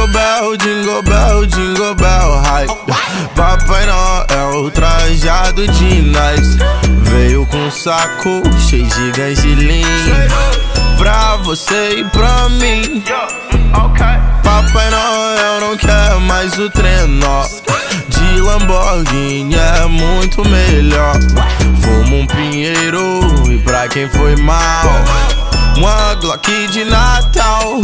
Jingle bell, hype. Papai Noel trajado de nice, veio com um saco cheio de ganjilinho pra você e pra mim. Papai Noel não quer mais o trenó, de Lamborghini é muito melhor. Fumo um pinheiro e pra quem foi mal, uma Glock de Natal.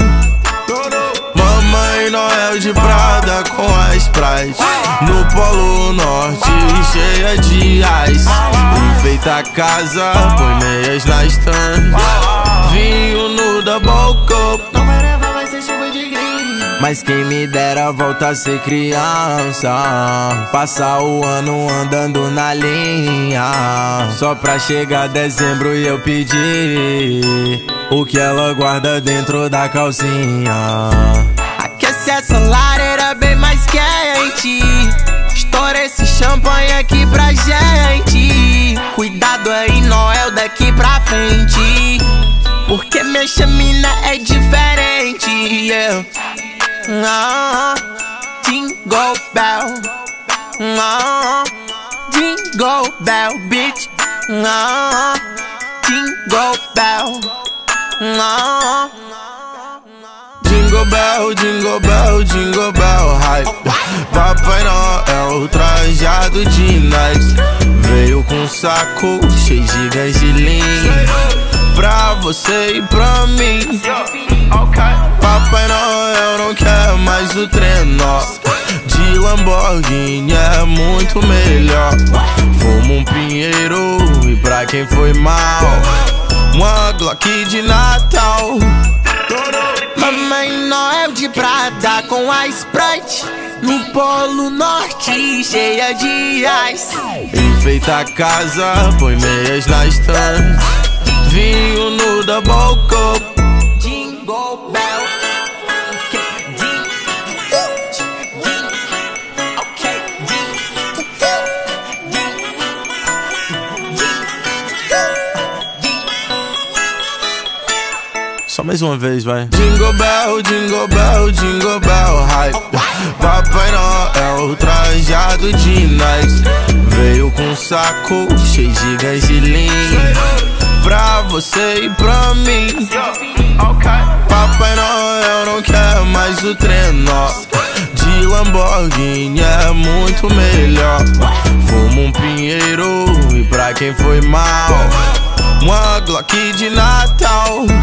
Mamãe Noel de Prada com a Sprite, no Polo Norte cheia de ice. Enfeita a casa, põe meias na estante, vinho no double cup. Não vai levar, vai ser chuva de gringo. Mas quem me dera volta a ser criança, passar o ano andando na linha, só pra chegar dezembro e eu pedir o que ela guarda dentro da calcinha. Aquece essa lareira bem mais quente, estoura esse champanhe aqui pra gente. Cuidado aí, Noel, daqui pra frente, porque minha chamina é diferente, yeah. Jingle bell, jingle bell, bitch. Jingle bell, Jingle bell, hype. Papai Noel trajado de nice, veio com um saco cheio de ganjilinho pra você e pra mim. Papai Noel não quer mais o trenó, de Lamborghini é muito melhor. Fumo um pinheiro e pra quem foi mal, uma Glock de Natal. Mamãe Noel de Prada com a Sprite, no Polo Norte cheia de ice. Enfeita a casa, põe meias na estante, vinho no double cup. Jingle bell, Só mais uma vez, vai. Jingle bell, hype. Papai Noel trajado de nice, veio com um saco cheio de ganjilinho pra você e pra mim. Papai Noel não quer mais o trenó, de Lamborghini é muito melhor. Fumo um pinheiro e pra quem foi mal, uma Glock de Natal.